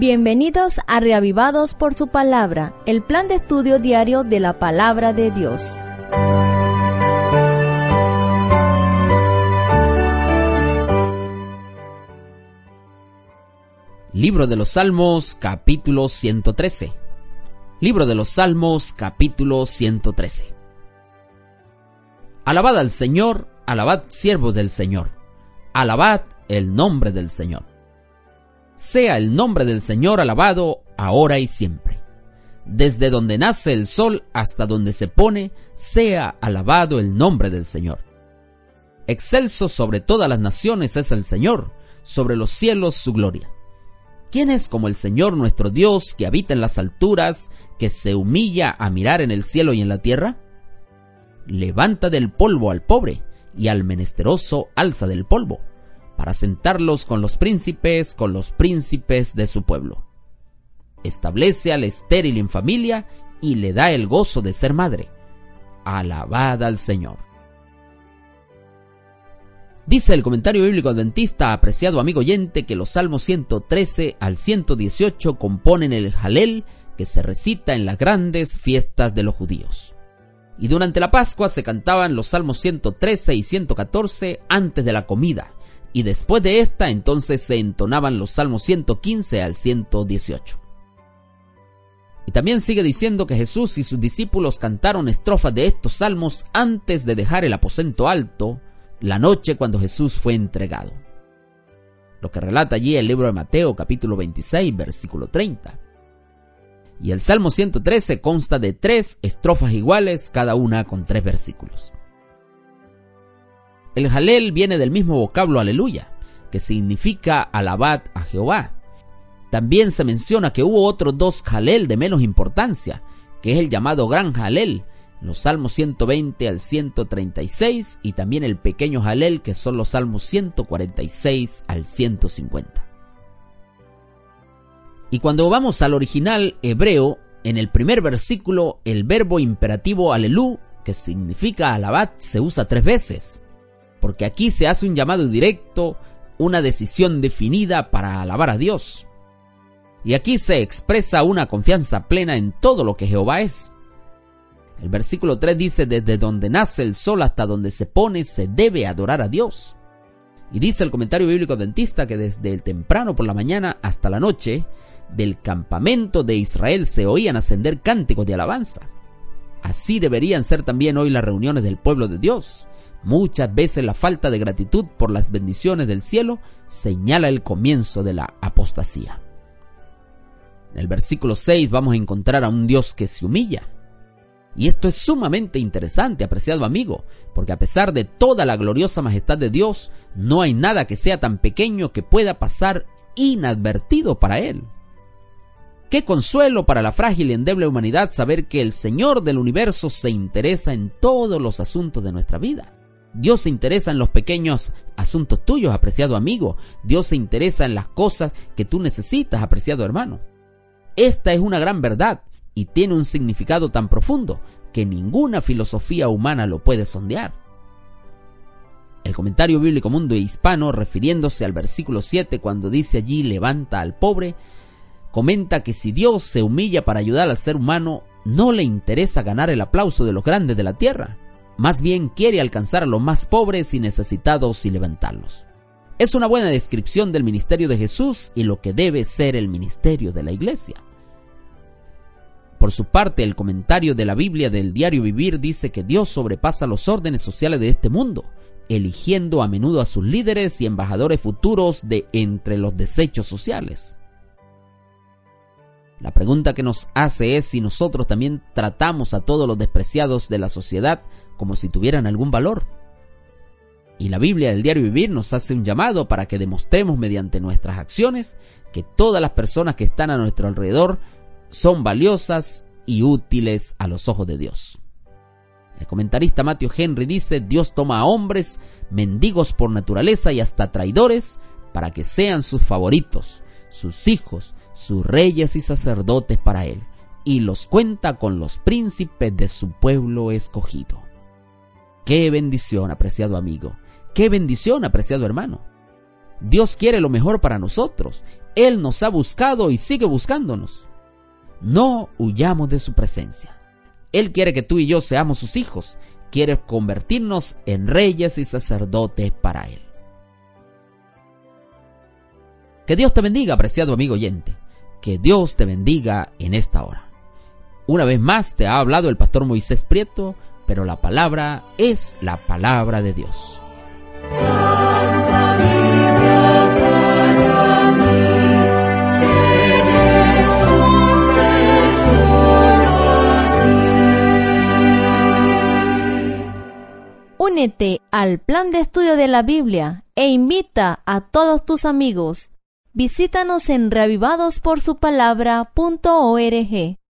Bienvenidos a Reavivados por su Palabra, el plan de estudio diario de la Palabra de Dios. Libro de los Salmos, capítulo 113. Libro de los Salmos, capítulo 113. Alabad al Señor, alabad siervos del Señor, alabad el nombre del Señor. Sea el nombre del Señor alabado ahora y siempre. Desde donde nace el sol hasta donde se pone, sea alabado el nombre del Señor. Excelso sobre todas las naciones es el Señor, sobre los cielos su gloria. ¿Quién es como el Señor nuestro Dios, que habita en las alturas, que se humilla a mirar en el cielo y en la tierra? Levanta del polvo al pobre, y al menesteroso alza del polvo, para sentarlos con los príncipes de su pueblo. Establece al estéril en familia, y le da el gozo de ser madre. Alabad al Señor. Dice el comentario bíblico adventista, apreciado amigo oyente, que los salmos 113 al 118 componen el Jalel que se recita en las grandes fiestas de los judíos. Y durante la Pascua se cantaban los salmos 113 y 114 antes de la comida, y después de esta entonces se entonaban los salmos 115 al 118. Y también sigue diciendo que Jesús y sus discípulos cantaron estrofas de estos salmos antes de dejar el aposento alto, la noche cuando Jesús fue entregado. Lo que relata allí el libro de Mateo, capítulo 26, versículo 30. Y el Salmo 113 consta de 3 estrofas iguales, cada una con 3 versículos. El Jalel viene del mismo vocablo aleluya, que significa alabad a Jehová. También se menciona que hubo otros 2 Jalel de menos importancia, que es el llamado Gran Jalel, los salmos 120 al 136, y también el pequeño Jalel, que son los salmos 146 al 150. Y cuando vamos al original hebreo, en el primer versículo, el verbo imperativo alelú, que significa alabad, se usa 3 veces, porque aquí se hace un llamado directo, una decisión definida para alabar a Dios. Y aquí se expresa una confianza plena en todo lo que Jehová es. El versículo 3 dice, desde donde nace el sol hasta donde se pone, se debe adorar a Dios. Y dice el comentario bíblico adventista que desde el temprano por la mañana hasta la noche, del campamento de Israel se oían ascender cánticos de alabanza. Así deberían ser también hoy las reuniones del pueblo de Dios. Muchas veces la falta de gratitud por las bendiciones del cielo señala el comienzo de la apostasía. En el versículo 6 vamos a encontrar a un Dios que se humilla. Y esto es sumamente interesante, apreciado amigo, porque a pesar de toda la gloriosa majestad de Dios, no hay nada que sea tan pequeño que pueda pasar inadvertido para Él. Qué consuelo para la frágil y endeble humanidad saber que el Señor del universo se interesa en todos los asuntos de nuestra vida. Dios se interesa en los pequeños asuntos tuyos, apreciado amigo. Dios se interesa en las cosas que tú necesitas, apreciado hermano. Esta es una gran verdad y tiene un significado tan profundo que ninguna filosofía humana lo puede sondear. El comentario bíblico Mundo Hispano, refiriéndose al versículo 7 cuando dice allí levanta al pobre, comenta que si Dios se humilla para ayudar al ser humano, no le interesa ganar el aplauso de los grandes de la tierra, más bien quiere alcanzar a los más pobres y necesitados y levantarlos. Es una buena descripción del ministerio de Jesús y lo que debe ser el ministerio de la iglesia. Por su parte, el comentario de la Biblia del Diario Vivir dice que Dios sobrepasa los órdenes sociales de este mundo, eligiendo a menudo a sus líderes y embajadores futuros de entre los desechos sociales. La pregunta que nos hace es si nosotros también tratamos a todos los despreciados de la sociedad como si tuvieran algún valor. Y la Biblia del Diario Vivir nos hace un llamado para que demostremos mediante nuestras acciones que todas las personas que están a nuestro alrededor son valiosas y útiles a los ojos de Dios. El comentarista Matthew Henry dice, Dios toma a hombres, mendigos por naturaleza y hasta traidores, para que sean sus favoritos, sus hijos, sus reyes y sacerdotes para Él, y los cuenta con los príncipes de su pueblo escogido. ¡Qué bendición, apreciado amigo! ¡Qué bendición, apreciado hermano! Dios quiere lo mejor para nosotros. Él nos ha buscado y sigue buscándonos. No huyamos de su presencia. Él quiere que tú y yo seamos sus hijos. Quiere convertirnos en reyes y sacerdotes para Él. Que Dios te bendiga, apreciado amigo oyente. Que Dios te bendiga en esta hora. Una vez más te ha hablado el pastor Moisés Prieto, pero la palabra es la palabra de Dios. Santa Biblia para mí, eres un tesoro aquí. Únete al plan de estudio de la Biblia e invita a todos tus amigos. Visítanos en reavivadosporsupalabra.org.